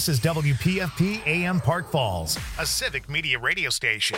This is WPFP AM Park Falls, a civic media radio station.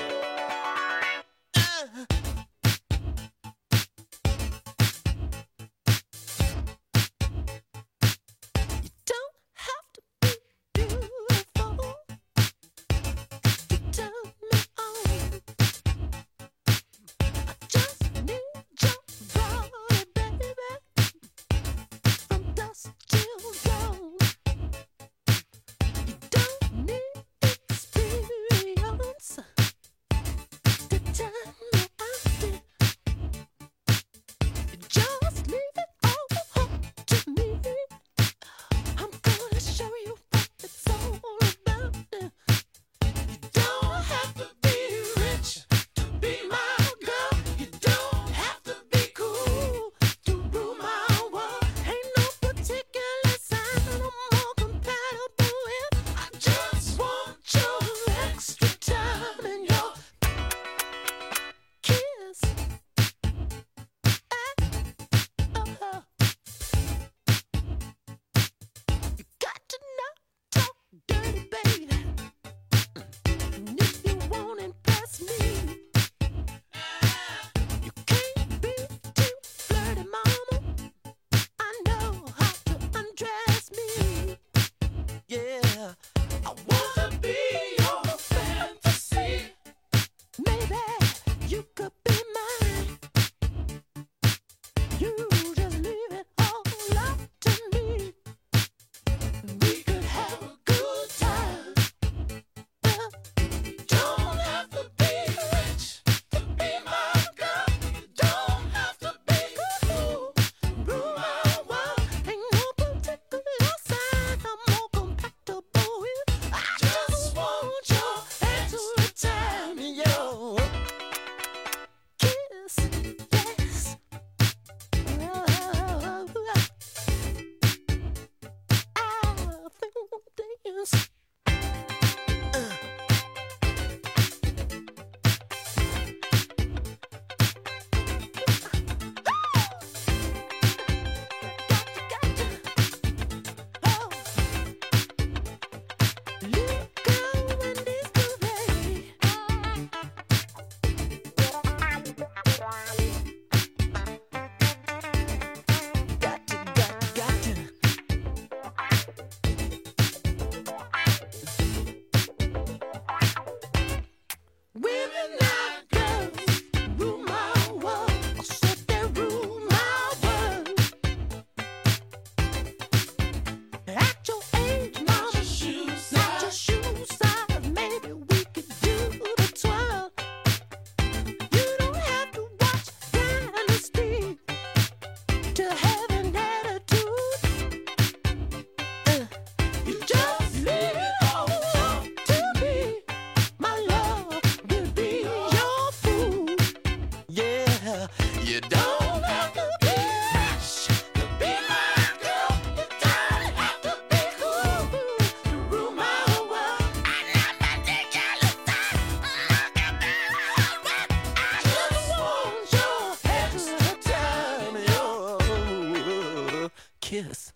Kiss.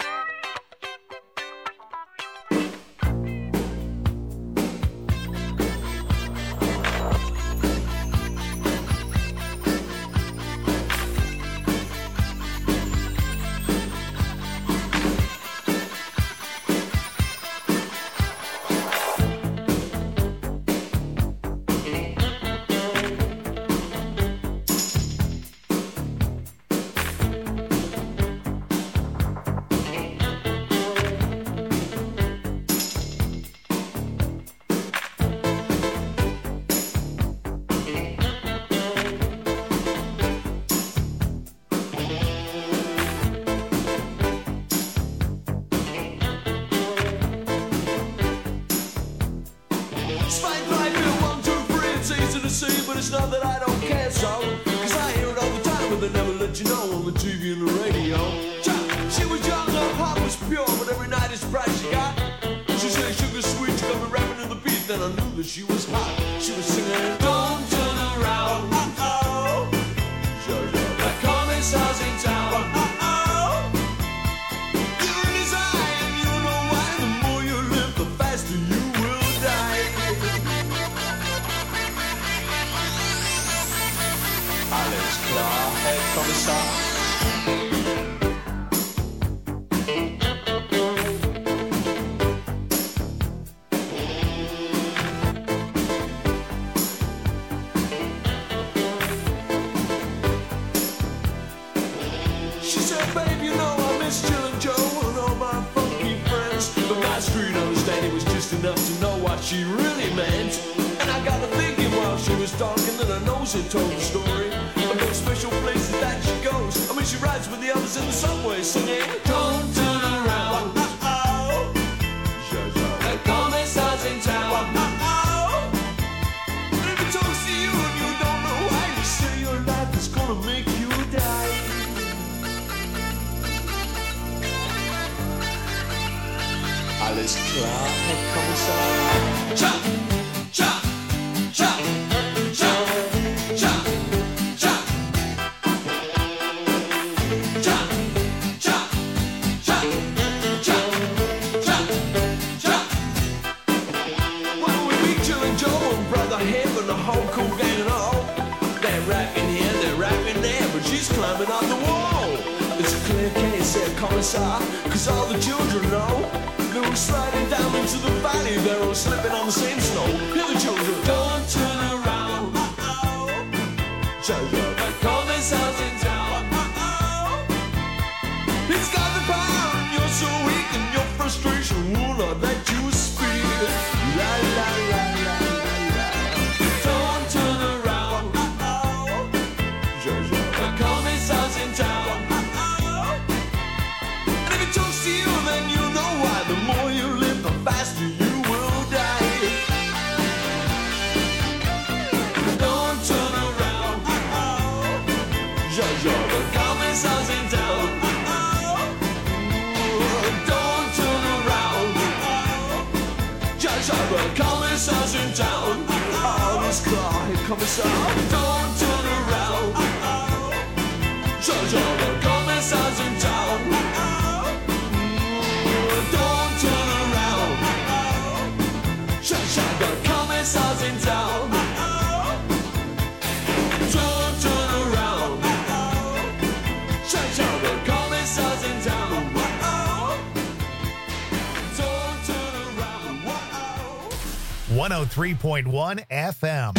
But it's not that I don't care so, cause I hear it all the time, but they never let you know on the TV and the radio. She was young, her heart was pure, but every night it's price she got. She said sugar sweet, she got me rapping to the beat, then I knew that she was hot. She was singing, don't turn around, uh-oh. That commissar's in town, uh-oh. You're in his eye, and you know why. The more you live, the faster Alles klar, Herr Kommissar. She said, babe, you know I miss Jill and Joe and all my funky friends. But my street understanding was just enough to know what she really meant. And I got to thinking while she was talking that her nose had told the story of those special places that she goes. I mean, she rides with the others in the subway singing, don't turn around. Uh-oh. The commissar's in town. Uh-oh. And if it talks to you and you don't know why, you say your life is gonna make you die. Alles klar, Herr Kommissar. Cha, cha, cha, cha, cha, cha. Cha, cha, cha, cha, cha, cha. Well, we meet Jill and Joe and Brother Hip and the whole cool gang and all. They're rapping here, they're rapping there, but she's climbing up the wall. It's a clear case, Herr Kommissar, 'cause all the children know. They were sliding down into the valley, they were slipping on the same snow. Hear the children, don't turn around. Uh-oh. The commissar's in town. Uh-oh. He's got the power and you're so weak and your frustration will not let you speak. La la la la la. Don't turn around. Uh-oh. The commissar's in town. Uh-oh. And if it talks to you, then you know why. The more you live, the faster you will die. Don't turn around. Uh-oh. The commissar's in town. Uh-oh. Don't turn around. Uh-oh. The commissar's in town. Oh, this car, Herr Kommissar. Don't turn around. Uh-oh. The commissar's in town. Uh-oh. Don't turn around. The commissar's in town. Don't turn around. The commissar's in town. Don't turn around. 103.1 FM.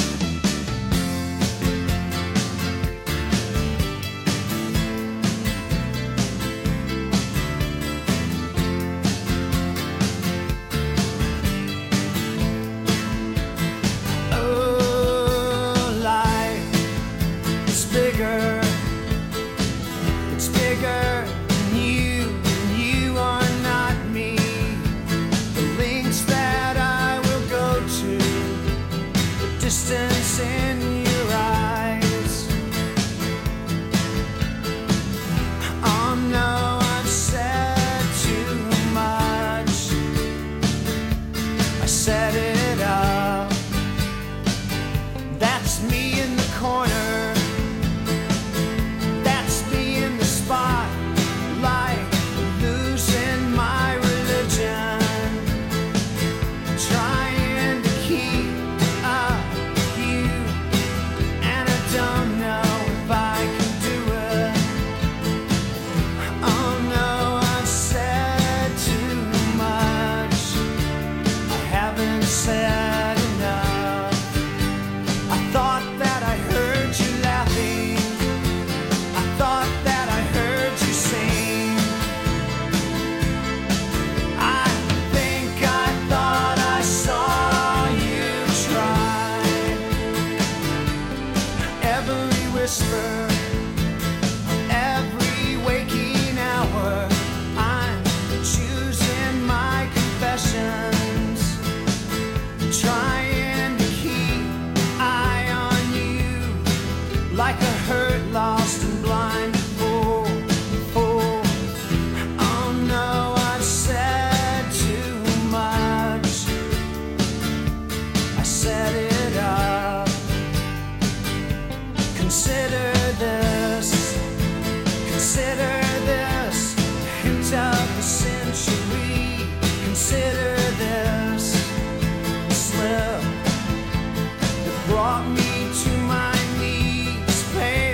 Brought me to my knees,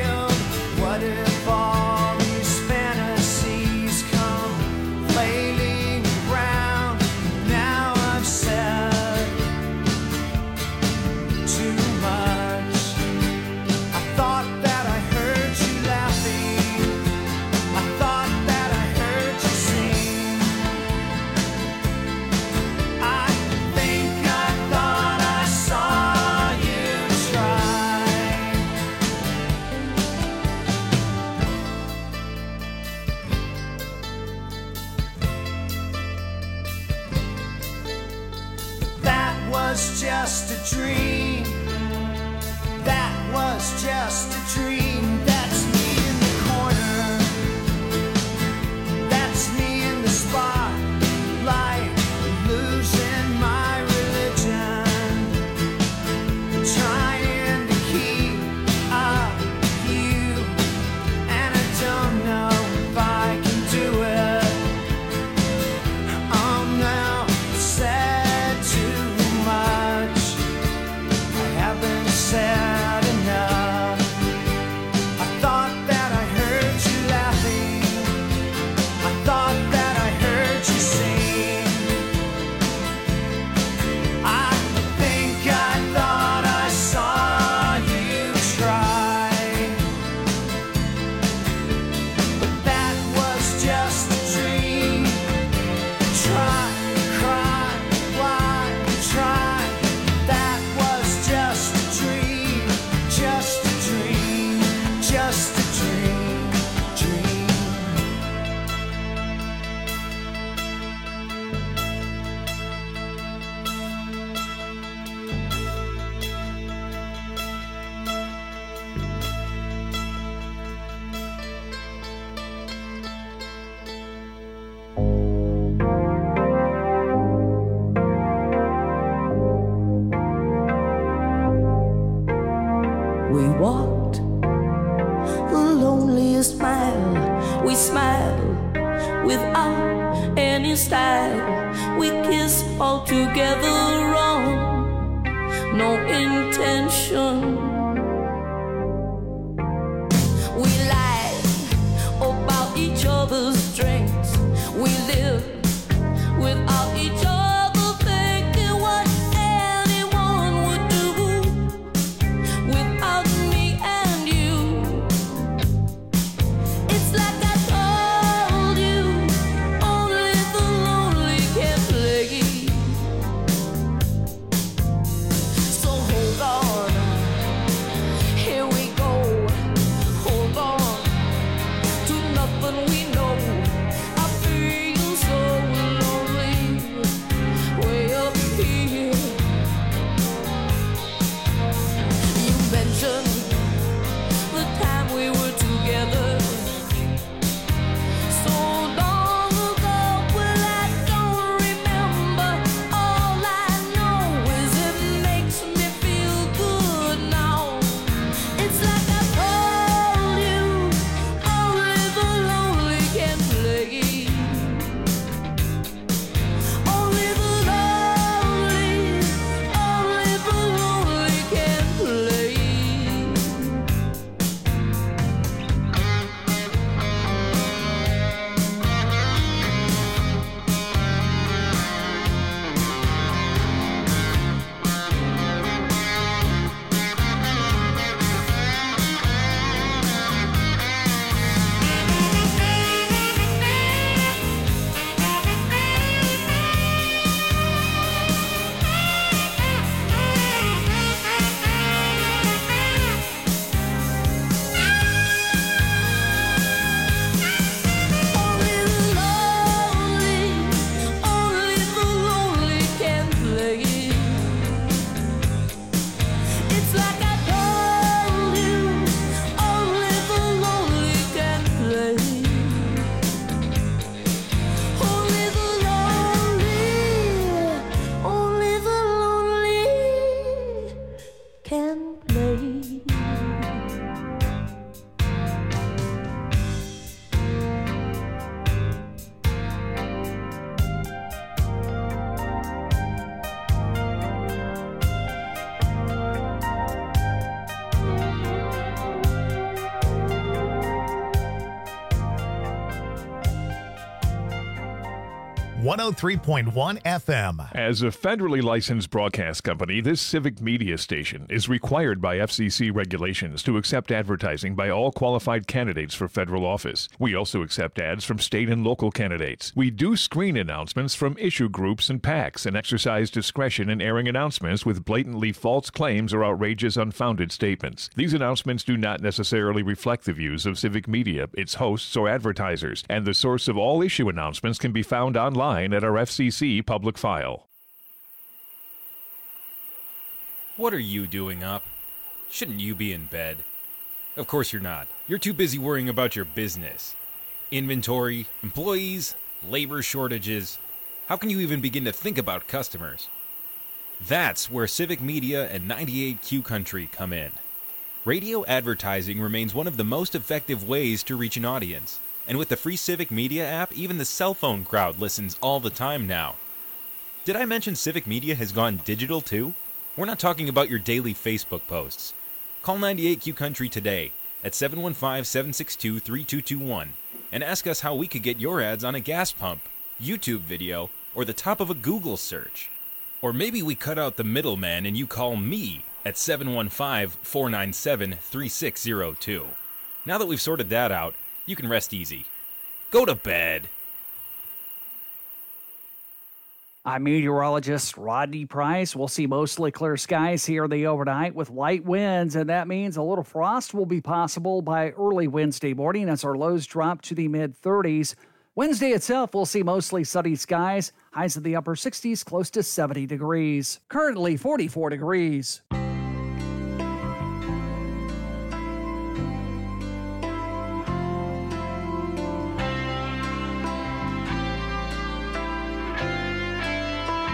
We walked the loneliest mile. We smiled without any style. We kissed all together wrong, no intention. We lied about each other's strengths. We lived without each other, thinking what anyone would do without me and you. It's like I told you, only the lonely can play. So hold on, here we go. Hold on to nothing we know. I feel so lonely way up here. You mentioned the time we were together so long ago. Well, I don't remember. All I know is it makes me feel good now. It's like I told you, only the lonely can play. Only the lonely can play. Only the lonely can play. It's like I told you, only the lonely can play. Only the lonely can play. One 103.1 FM. As a federally licensed broadcast company, this civic media station is required by FCC regulations to accept advertising by all qualified candidates for federal office. We also accept ads from state and local candidates. We do screen announcements from issue groups and PACs and exercise discretion in airing announcements with blatantly false claims or outrageous, unfounded statements. These announcements do not necessarily reflect the views of civic media, its hosts, or advertisers, and the source of all issue announcements can be found online at our FCC public file. What are you doing up? Shouldn't you be in bed? Of course you're not. You're too busy worrying about your business. Inventory, employees, labor shortages. How can you even begin to think about customers? That's where Civic Media and 98Q Country come in. Radio advertising remains one of the most effective ways to reach an audience. And with the free Civic Media app, even the cell phone crowd listens all the time now. Did I mention Civic Media has gone digital too? We're not talking about your daily Facebook posts. Call 98Q Country today at 715-762-3221 and ask us how we could get your ads on a gas pump, YouTube video, or the top of a Google search. Or maybe we cut out the middleman and you call me at 715-497-3602. Now that we've sorted that out, you can rest easy. Go to bed. I'm meteorologist Rodney Price. We'll see mostly clear skies here the overnight with light winds, and that means a little frost will be possible by early Wednesday morning as our lows drop to the mid-30s. Wednesday itself, we'll see mostly sunny skies, highs in the upper 60s, close to 70 degrees. Currently 44 degrees.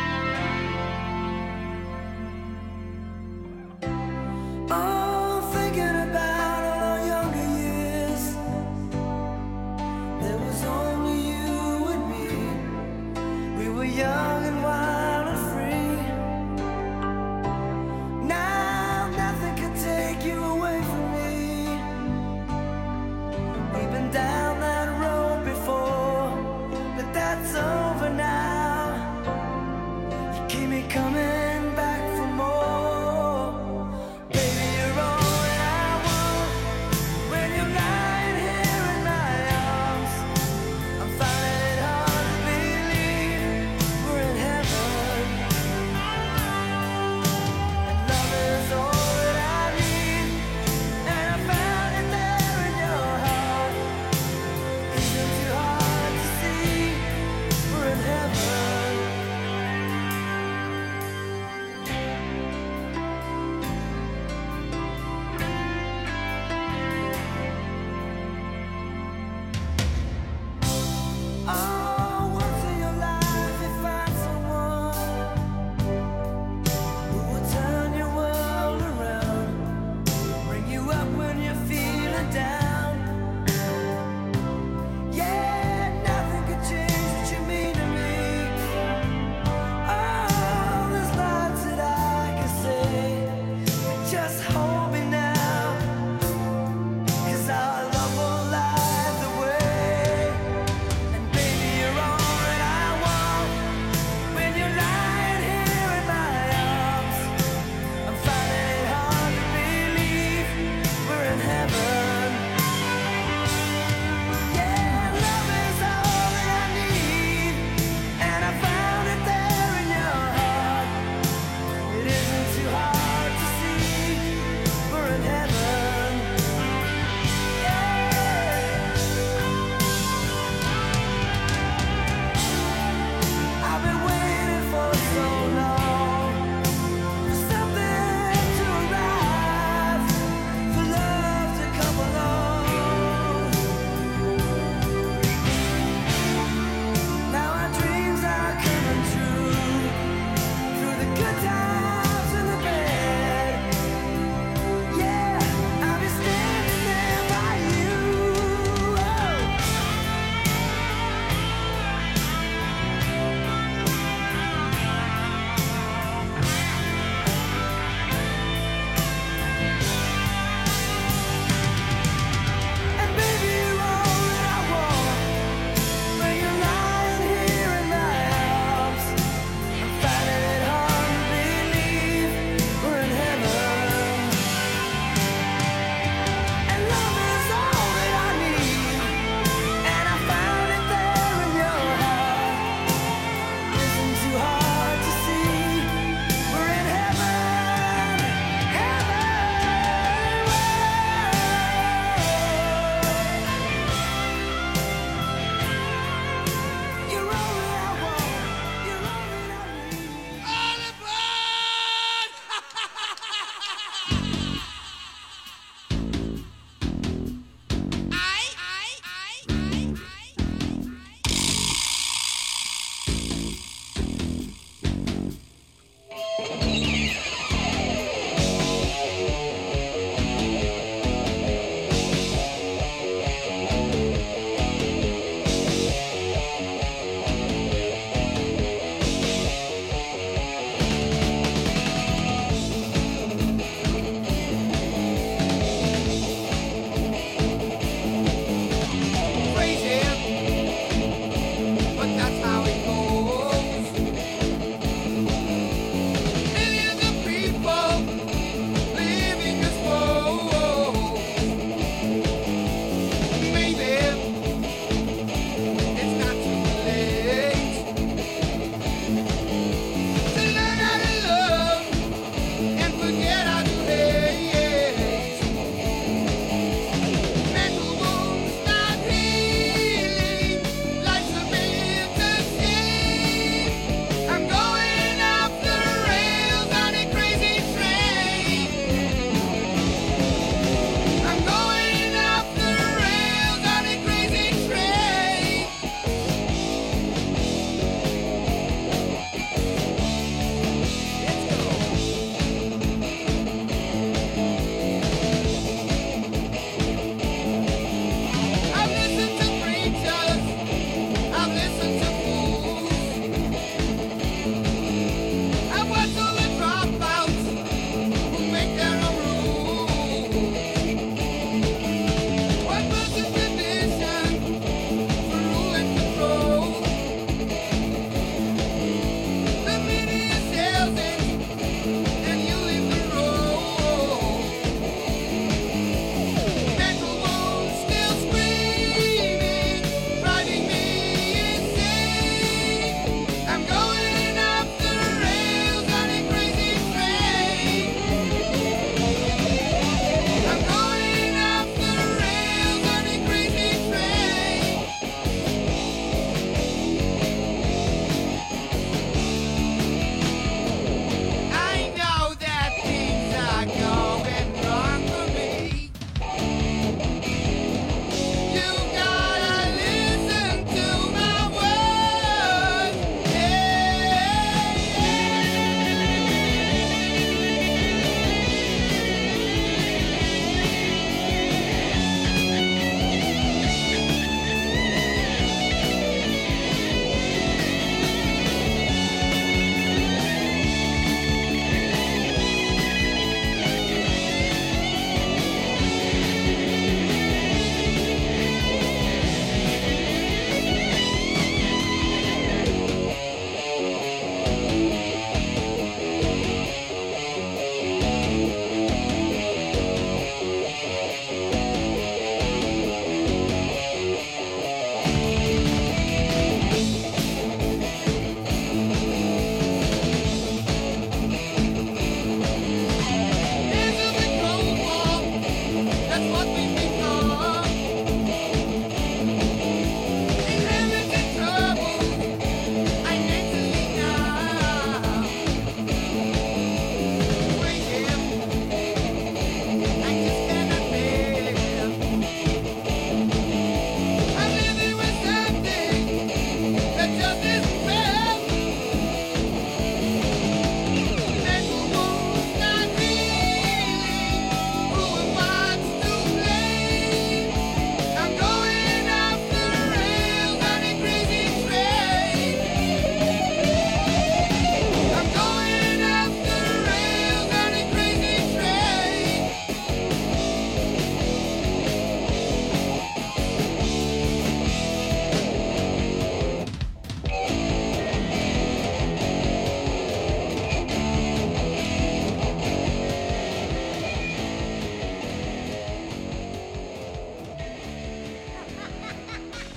Oh,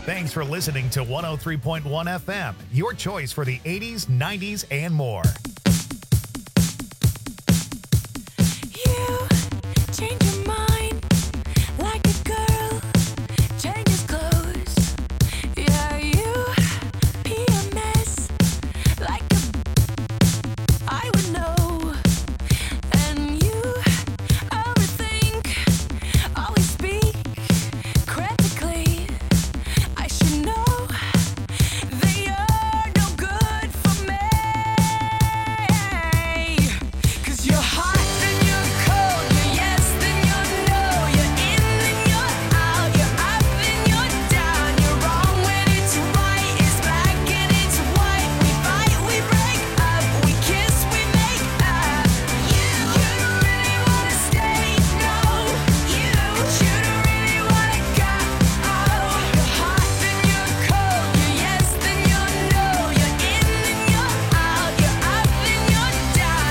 Thanks for listening to 103.1 FM, your choice for the 80s, 90s, and more. You change your mind like a girl changes clothes. Yeah, you be a mess like I would know. And you overthink, always speak critically. I should know that you're no good for me. 'Cause you're hot, then you're cold, you're yes, then you're no, you're in, then you're out, you're up, then you're down, you're wrong when it's right, it's black and it's white. We fight, we break up, we kiss, we make up. You don't really wanna stay, no. You don't really wanna go. You're hot, then you're cold, you're yes, then you're no, you're in, then you're out, you're up, then you're down.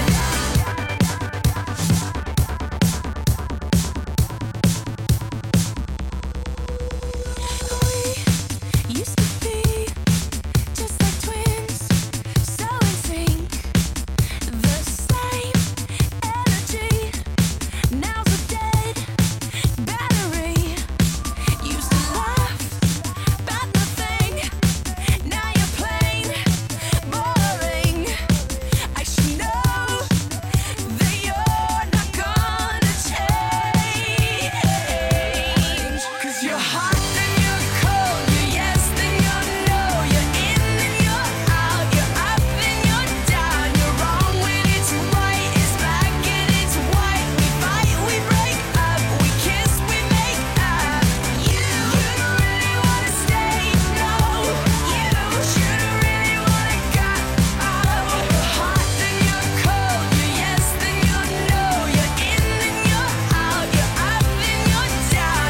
We used to be just like twins, so in sync, the same energy. Now's a dead battery. Used to laugh about nothing. Now you're plain boring. I should know that you're not gonna change. 'Cause you're hot, then you're cold, you're yes, then you're no, you're in, then you're out, you're up, then you're down, you're wrong when it's right, it's black and it's white. We fight, we break up, we kiss, we make up. You don't really wanna stay, no. You shouldn't really wanna go. You're hot, then you're cold, you're yes, then you're no, you're in, then you're out, you're up, then you're down.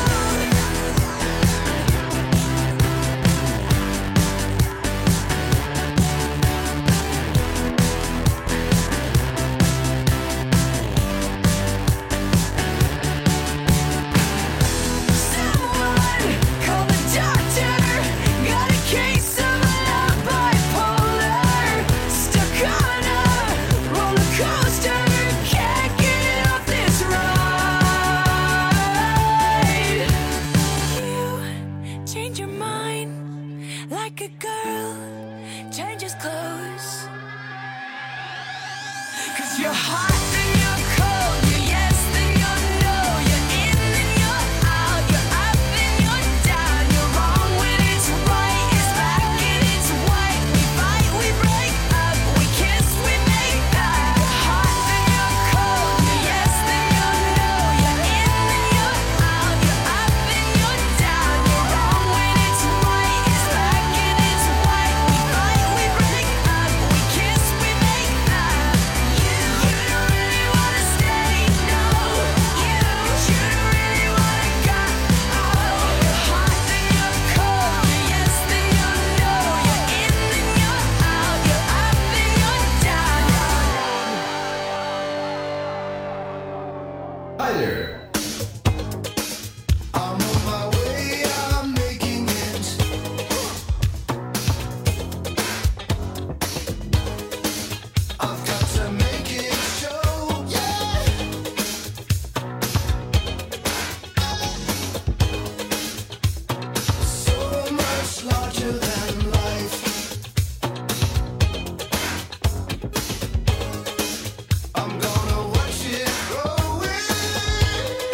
Someone call the doctor. Got a case of love bipolar. Stuck on a roller coaster. Can't get off this ride. You change your mind like a girl changes clothes. 'Cause you're hot, then you're cold, you're yes, then you're no, you're in, then you're out, you're up, then you're down, you're wrong when it's right, it's black and it's white. We fight, we break up, we kiss, we make up. You're hot, then you're cold, you're yes, then you're no, you're in, then you're out, you're up, then you're down, you're wrong when it's right, it's black and it's white. We fight, we break up, we kiss, we make up. You don't really wanna stay, no. You shouldn't really wanna go. You're hot, then you're cold, you're yes, then you're no, you're in, then you're out, you're up, then you're down. Hi there. I'm on my way, I'm making it. I've got to make it show, yeah. So much larger than life. I'm gonna watch it grow.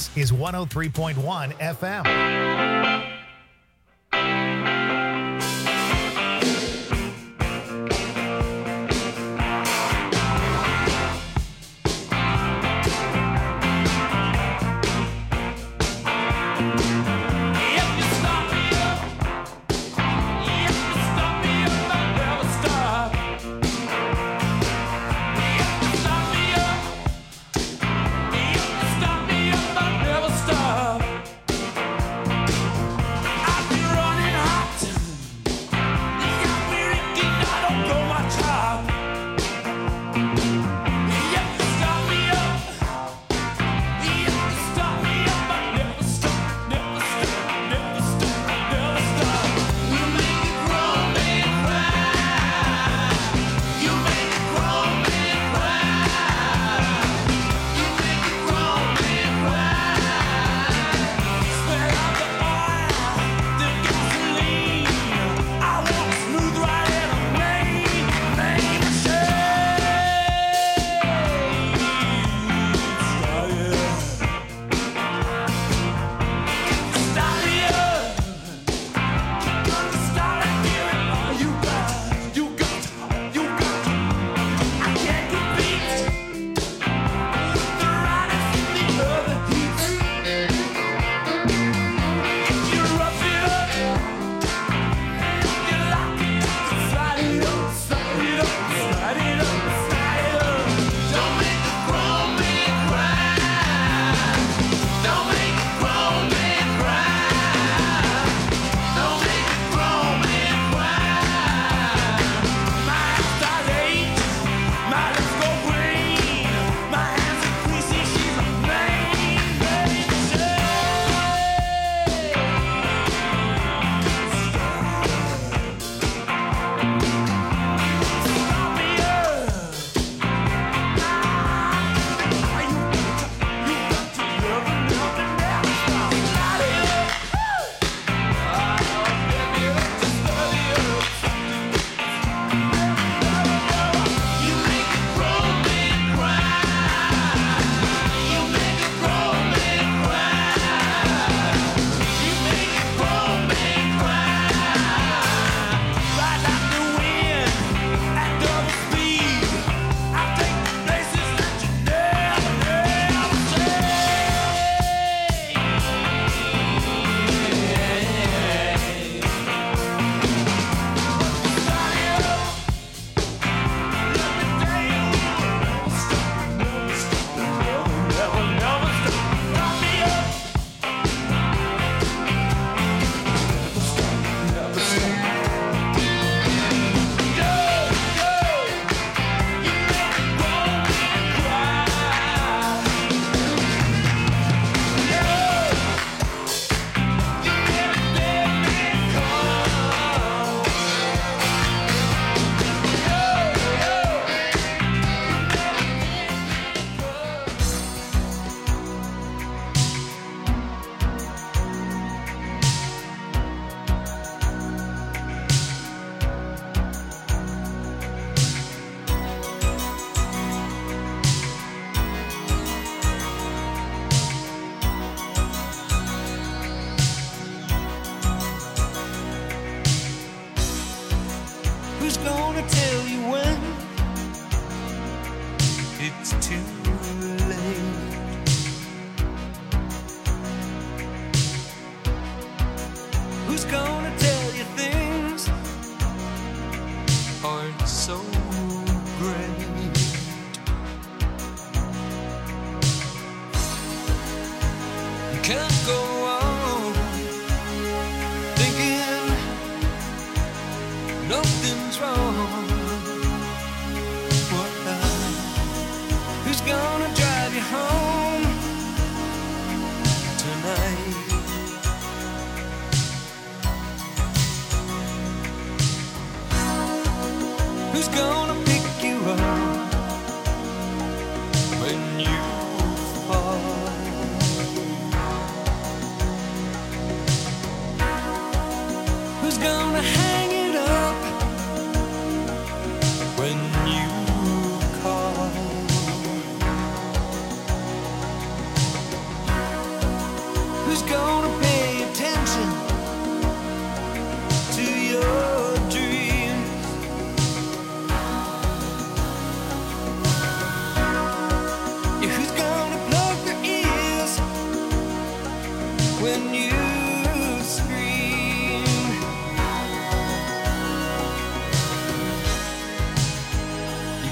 This is 103.1 FM.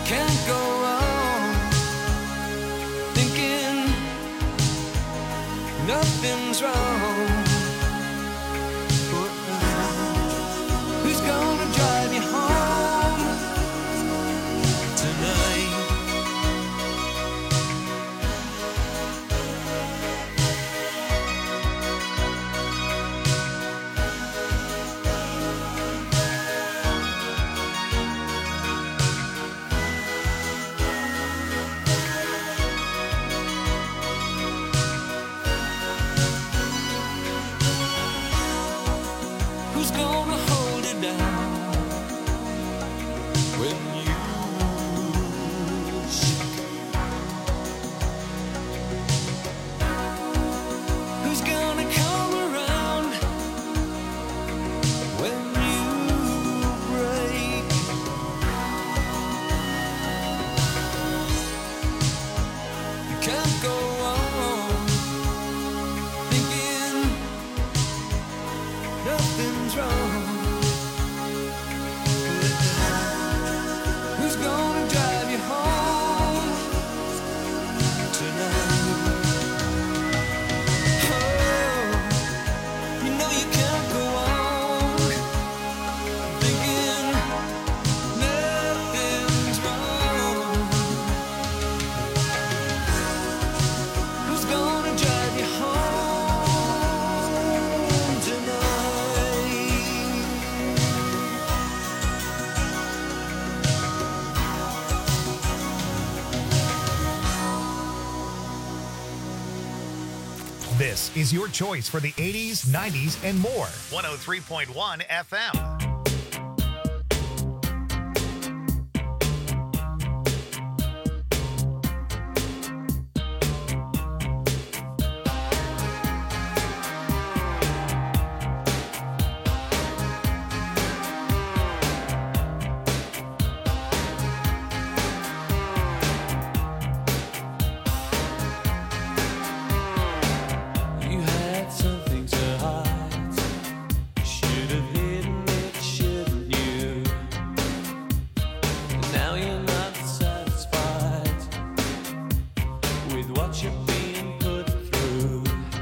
can't go wrong thinking nothing's wrong. Who's gonna drive you home tonight? Who's gonna hold it down when you shake? Who's gonna come around when you break? You can't go on thinking nothing's wrong. Who's gonna drive you home tonight? Oh, you know you can't go on thinking nothing's wrong. Who's gonna drive you home tonight? This is your choice for the 80s, 90s, and more. 103.1 FM. You had something to hide. Should have hidden it, shouldn't you? Now you're not satisfied with what you're being put through.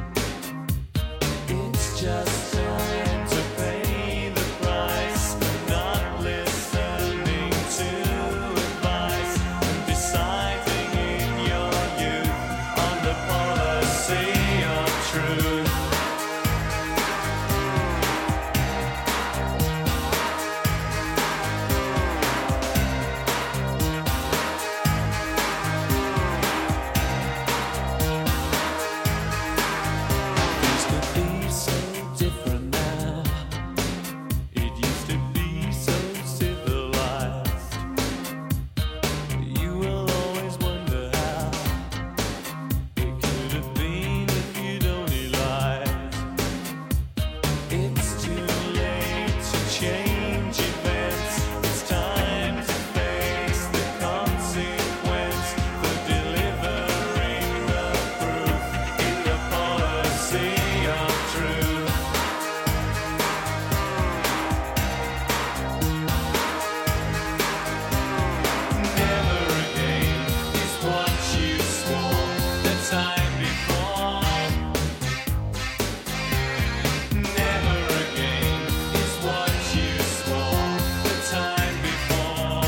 It's just time to pay the price, not listening to advice, deciding in your youth on the policy of truth. Things could be so different now. It used to be so civilized. You will always wonder how it could have been if you'd only lied. It's too late to change events. It's time to face the consequence for delivering the proof in the policy of truth. Never again is what you swore the time before. Never again is what you swore the time before.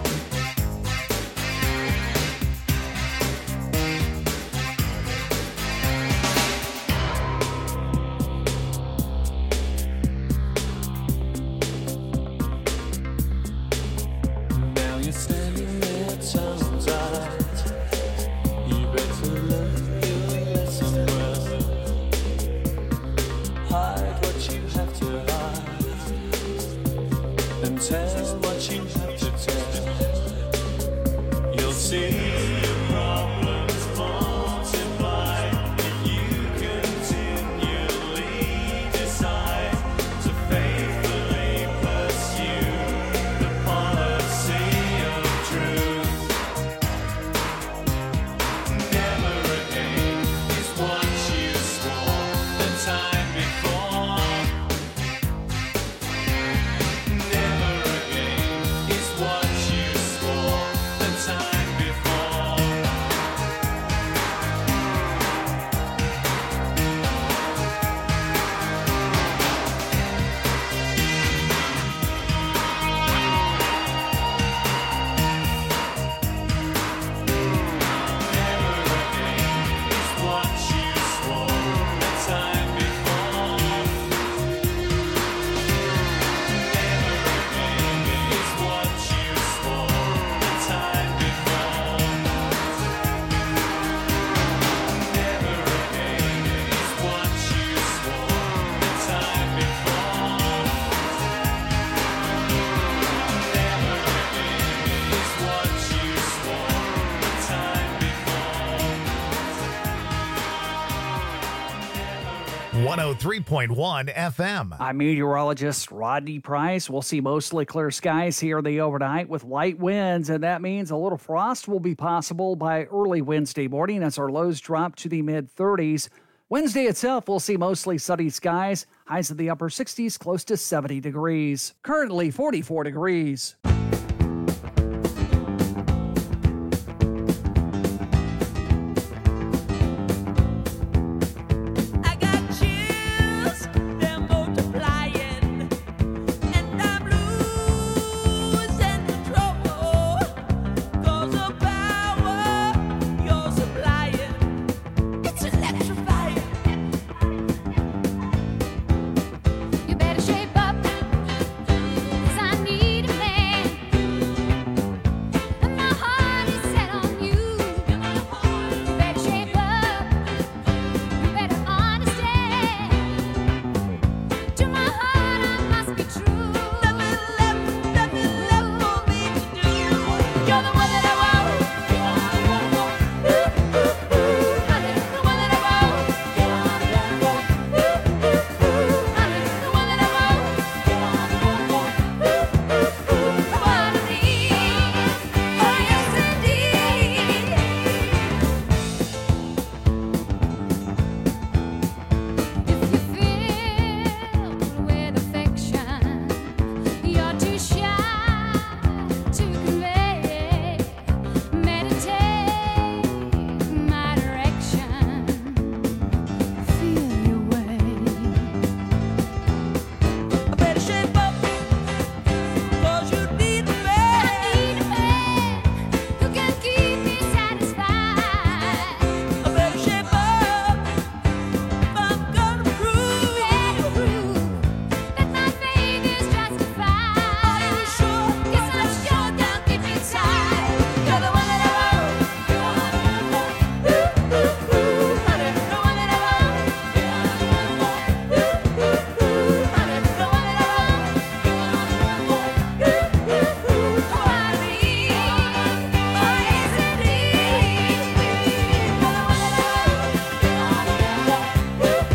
Now you're standing there, tongue tied. You better learn your lesson well. Hide what you have to hide, and tell what you have to tell. You'll see your problems multiply if you continually decide to faithfully pursue the policy of 103.1 FM. I'm meteorologist Rodney Price. We'll see mostly clear skies here the overnight with light winds, and that means a little frost will be possible by early Wednesday morning as our lows drop to the mid-30s. Wednesday itself, we'll see mostly sunny skies, highs in the upper 60s, close to 70 degrees. Currently 44 degrees. I got chills, they're multiplying, and I'm losing control. 'Cause the power you're supplying, it's electrifying. You better shape up, 'cause I need a man, and my heart is set on you. You better shape up, you better understand. To my heart I must be true. Nothing left for me to do. You're the one that I want. Honey, the one that I want. Honey, the one that I want. What I need. Oh yes indeed. If you filled with affection, you're too shy to convey. Meditate my direction. Feel your way. I better shape up, 'cause you need a man. I need a man who can keep me satisfied. I better shape up if I'm gonna prove that my faith is justified. Are you sure? Yes, I'm sure. Down deep inside, you're the one that I want. Honey, the one that I want. Honey, the one that I want. What I need. Oh yes indeed. You're the one that I want. The one that I want.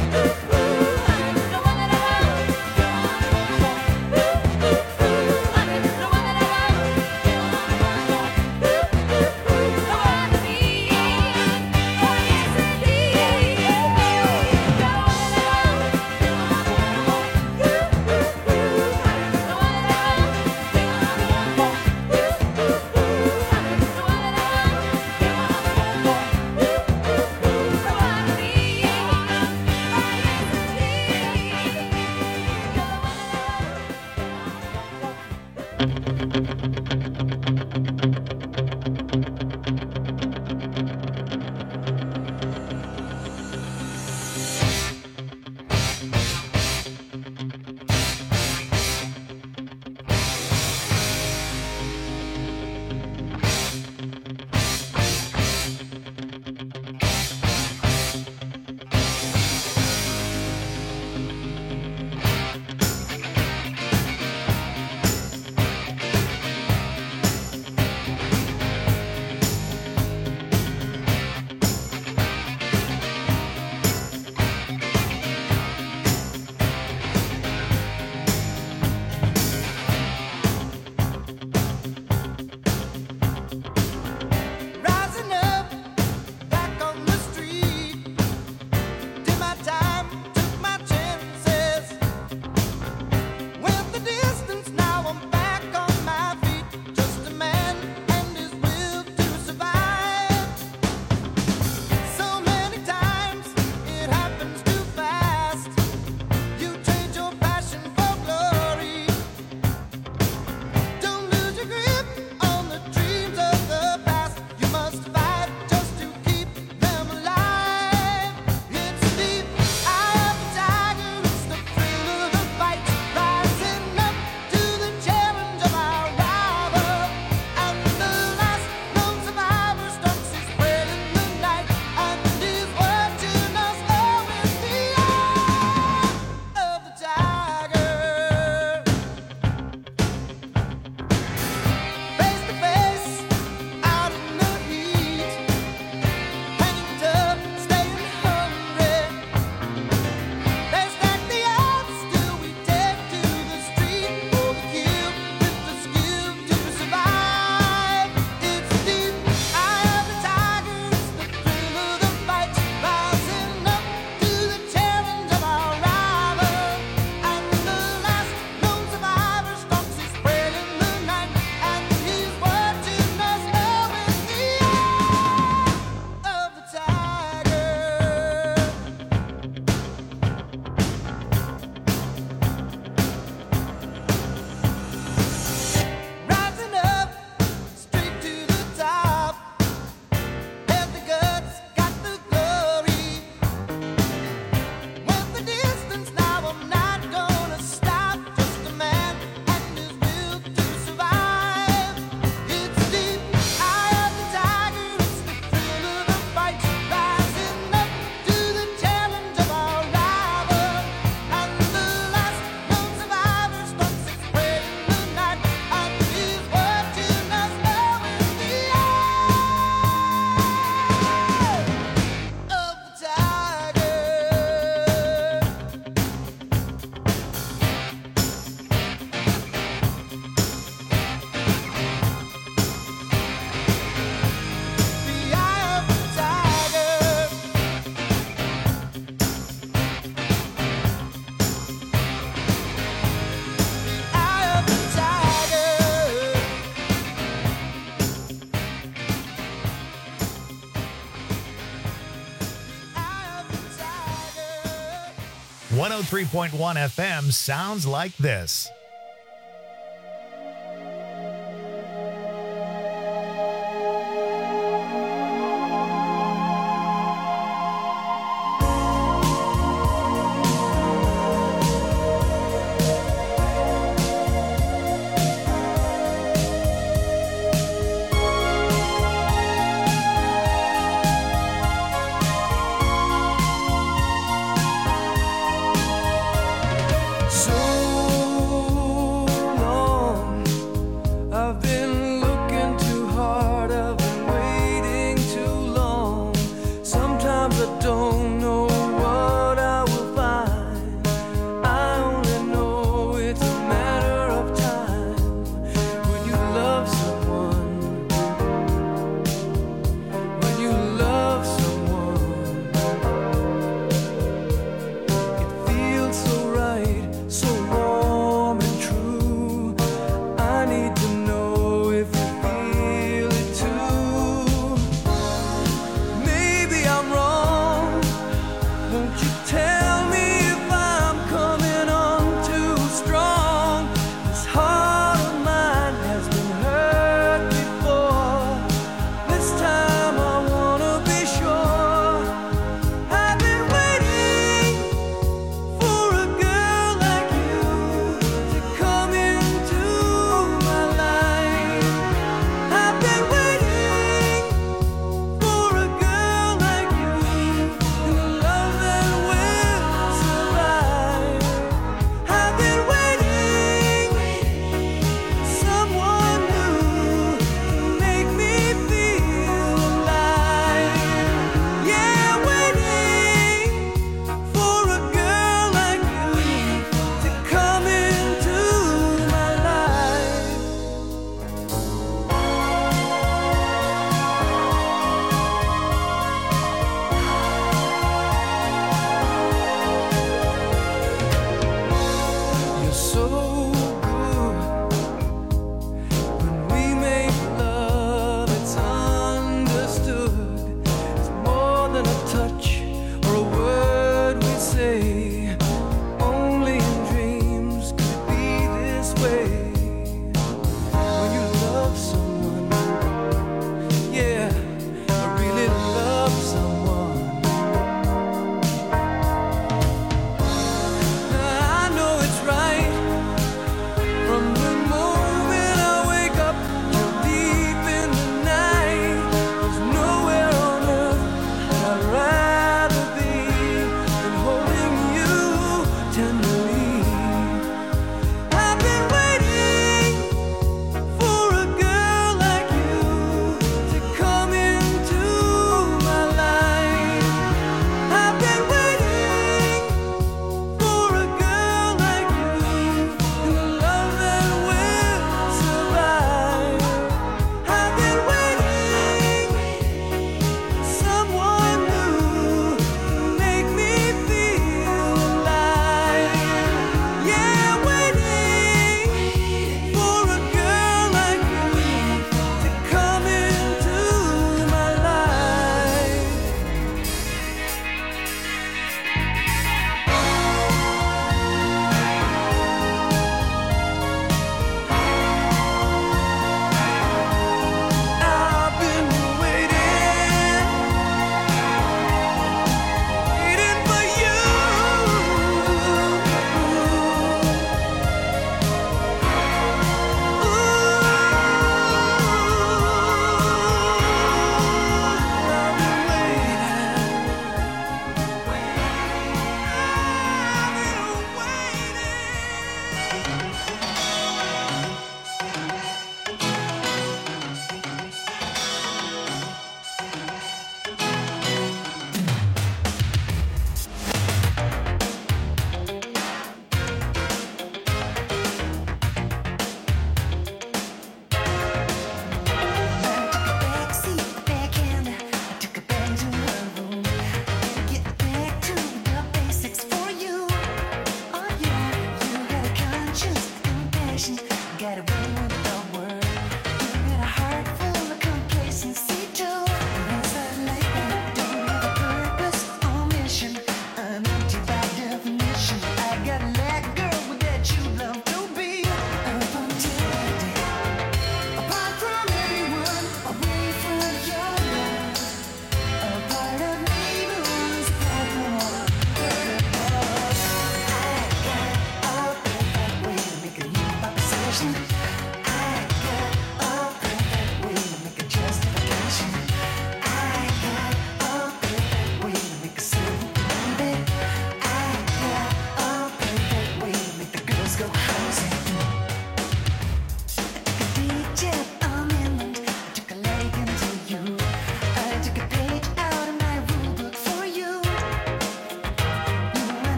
103.1 FM sounds like this.